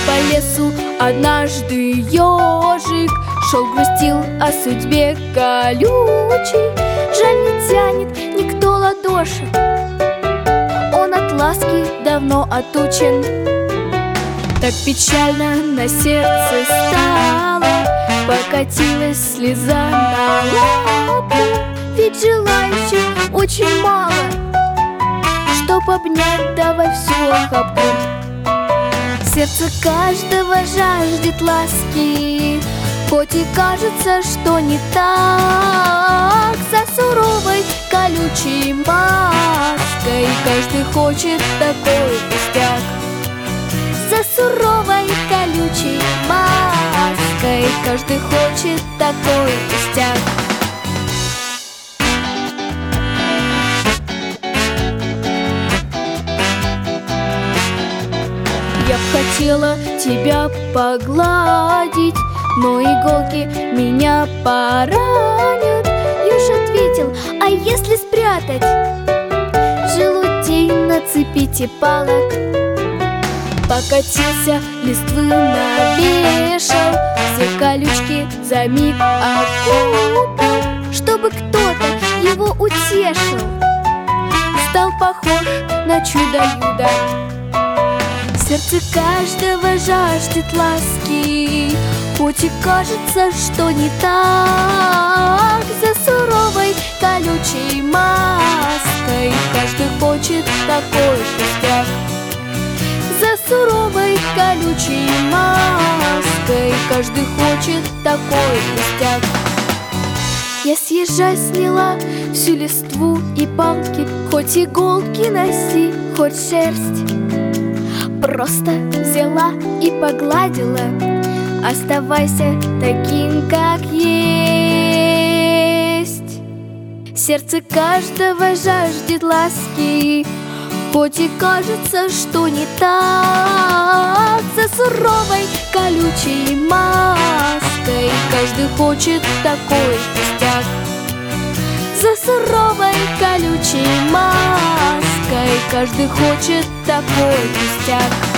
по лесу однажды ежик, шел, грустил о судьбе колючей. Жаль, не тянет никто ладошек, он от ласки давно отучен. Так печально на сердце стало, покатилась слеза на лапу. Ведь желающих очень мало, чтоб обнять, давай всю охапку. Сердце каждого жаждет ласки, хоть и кажется, что не так. За суровой колючей маской каждый хочет такой пустяк. За суровой колючей маской каждый хочет такой пустяк. Я б хотела тебя погладить, но иголки меня поранят. Еж ответил: а если спрятать желудей на цепи палок? Покатился, листвы навешал, все колючки за миг окутал. Чтобы кто-то его утешил, стал похож на чудо-юдо. Сердце каждого жаждет ласки, хоть и кажется, что не так. За суровой колючей маской каждый хочет такой пустяк. За суровой колючей маской каждый хочет такой пустяк. Я с ежа сняла всю листву и палки, хоть иголки носи, хоть шерсть. Просто взяла и погладила, оставайся таким, как есть. Сердце каждого жаждет ласки, хоть и кажется, что не так. За суровой колючей маской каждый хочет такой пустяк. За суровой колючей маской каждый хочет такой пустяк.